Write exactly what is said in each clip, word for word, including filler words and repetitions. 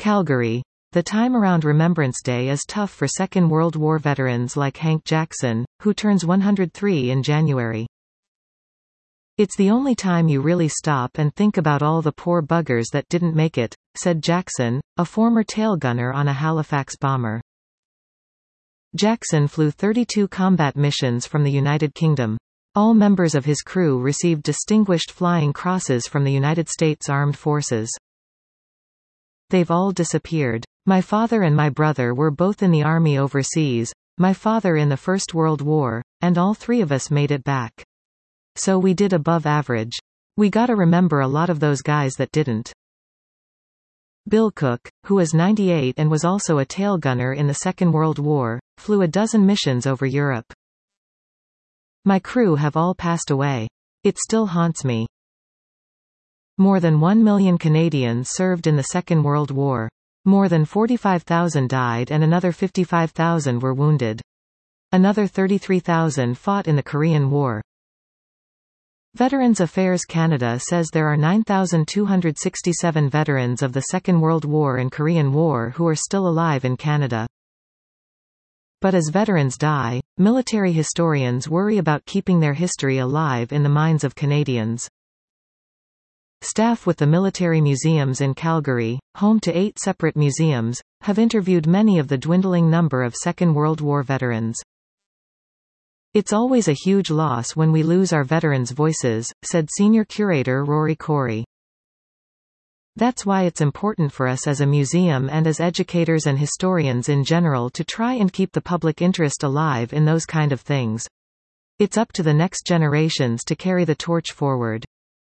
Calgary. The time around Remembrance Day is tough for Second World War veterans like Hank Jackson, who turns one hundred three in January. It's the only time you really stop and think about all the poor buggers that didn't make it, said Jackson, a former tail gunner on a Halifax bomber. Jackson flew thirty-two combat missions from the United Kingdom. All members of his crew received Distinguished Flying Crosses from the United States Armed Forces. They've all disappeared. My father and my brother were both in the army overseas, my father in the First World War, and all three of us made it back. So we did above average. We gotta remember a lot of those guys that didn't. Bill Cook, who is ninety-eight and was also a tail gunner in the Second World War, flew a dozen missions over Europe. My crew have all passed away. It still haunts me. More than one million Canadians served in the Second World War. More than forty-five thousand died and another fifty-five thousand were wounded. Another thirty-three thousand fought in the Korean War. Veterans Affairs Canada says there are nine thousand two hundred sixty-seven veterans of the Second World War and Korean War who are still alive in Canada. But as veterans die, military historians worry about keeping their history alive in the minds of Canadians. Staff with the military museums in Calgary, home to eight separate museums, have interviewed many of the dwindling number of Second World War veterans. It's always a huge loss when we lose our veterans' voices, said senior curator Rory Corey. That's why it's important for us as a museum and as educators and historians in general to try and keep the public interest alive in those kind of things. It's up to the next generations to carry the torch forward.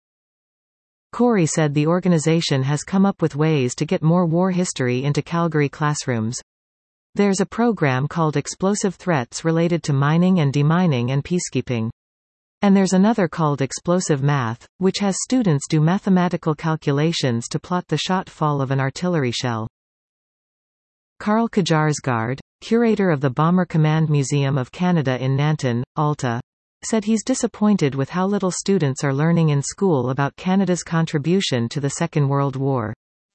Corey said the organization has come up with ways to get more war history into Calgary classrooms. There's a program called Explosive Threats related to mining and demining and peacekeeping. And there's another called Explosive Math, which has students do mathematical calculations to plot the shot fall of an artillery shell. Carl Kajarsgaard, curator of the Bomber Command Museum of Canada in Nanton, Alta, said he's disappointed with how little students are learning in school about Canada's contribution to the Second World War.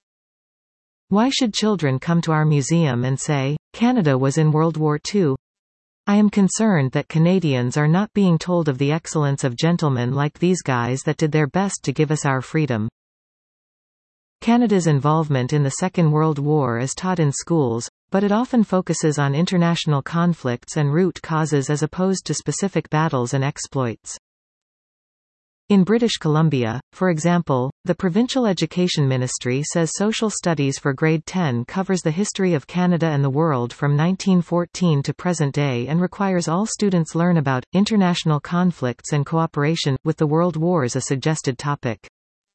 Why should children come to our museum and say, Canada was in World War Two? I am concerned that Canadians are not being told of the excellence of gentlemen like these guys that did their best to give us our freedom. Canada's involvement in the Second World War is taught in schools, but it often focuses on international conflicts and root causes as opposed to specific battles and exploits. In British Columbia, for example, the Provincial Education Ministry says social studies for grade ten covers the history of Canada and the world from nineteen fourteen to present day and requires all students learn about international conflicts and cooperation, with the World Wars a suggested topic.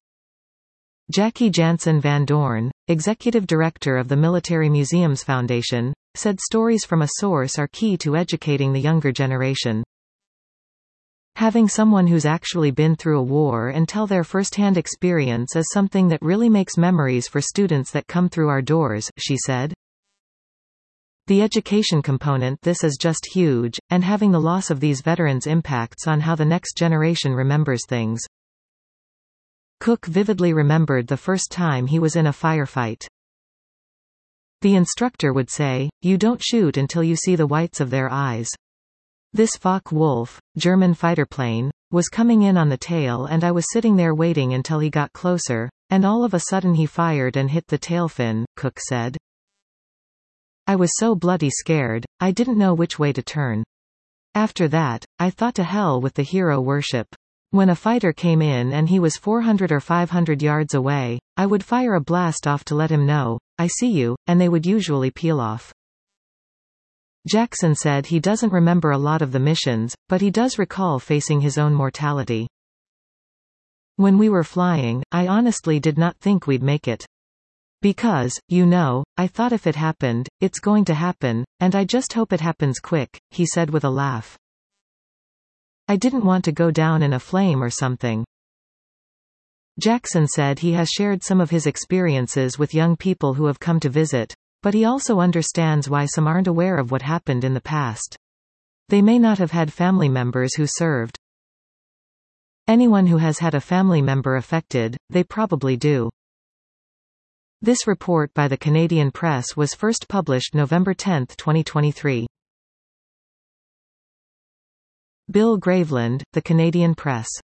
Jackie Jansen Van Dorn, executive director of the Military Museums Foundation, said stories from a source are key to educating the younger generation. Having someone who's actually been through a war and tell their first-hand experience is something that really makes memories for students that come through our doors, she said. The education component this is just huge, and having the loss of these veterans impacts on how the next generation remembers things. Cook vividly remembered the first time he was in a firefight. The instructor would say, "You don't shoot until you see the whites of their eyes." This Focke-Wulf, German fighter plane, was coming in on the tail and I was sitting there waiting until he got closer, and all of a sudden he fired and hit the tail fin, Cook said. I was so bloody scared, I didn't know which way to turn. After that, I thought to hell with the hero worship. When a fighter came in and he was four hundred or five hundred yards away, I would fire a blast off to let him know, I see you, and they would usually peel off. Jackson said he doesn't remember a lot of the missions, but he does recall facing his own mortality. When we were flying, I honestly did not think we'd make it. Because, you know, I thought if it happened, it's going to happen, and I just hope it happens quick, he said with a laugh. I didn't want to go down in a flame or something. Jackson said he has shared some of his experiences with young people who have come to visit, but he also understands why some aren't aware of what happened in the past. They may not have had family members who served. Anyone who has had a family member affected, they probably do. This report by the Canadian Press was first published November tenth twenty twenty-three. Bill Graveland, The Canadian Press.